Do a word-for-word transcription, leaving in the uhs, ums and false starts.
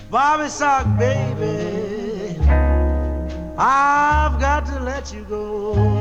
Bobby Sock, baby, I've got to let you go.